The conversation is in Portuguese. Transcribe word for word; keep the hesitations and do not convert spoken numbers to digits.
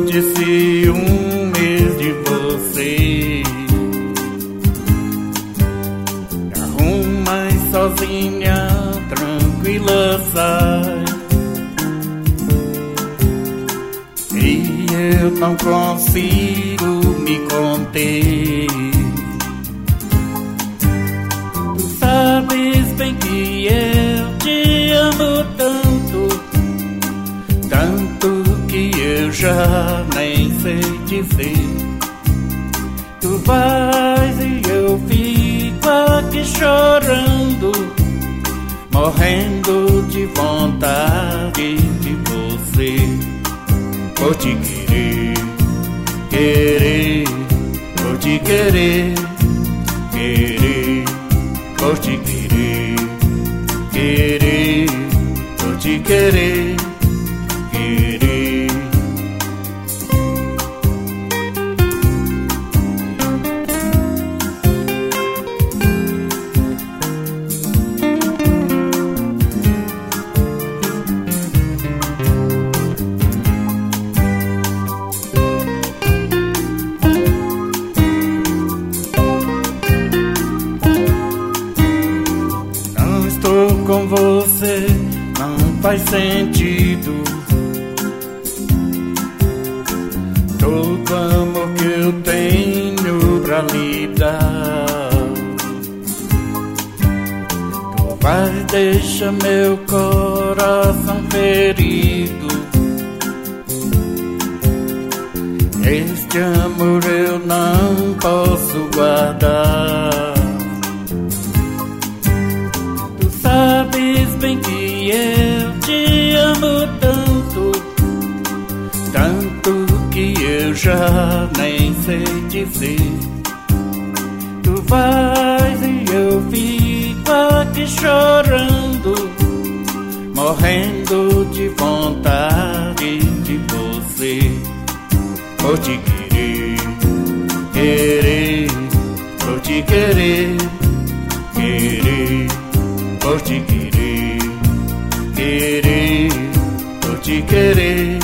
de ciúmes de você. Arruma e sozinha, tranquila sai. E eu não consigo me conter. Tu sabes bem que eu te amo tanto, tanto que eu já nem sei dizer. Tu vais e eu fico aqui chorando, morrendo de vontade de você. Vou te querer, querer, vou te querer, querer, vou te querer, querer, vou te querer, querer. Com você não faz sentido. Todo amor que eu tenho pra lhe dar, tu vais deixar meu coração ferido. Este amor eu não posso guardar. Sabes bem que eu te amo tanto, tanto que eu já nem sei dizer. Tu vais e eu fico aqui chorando, morrendo de vontade de você. Vou te querer, querer, vou te querer, querer. Vou te querer, querer, vou te querer,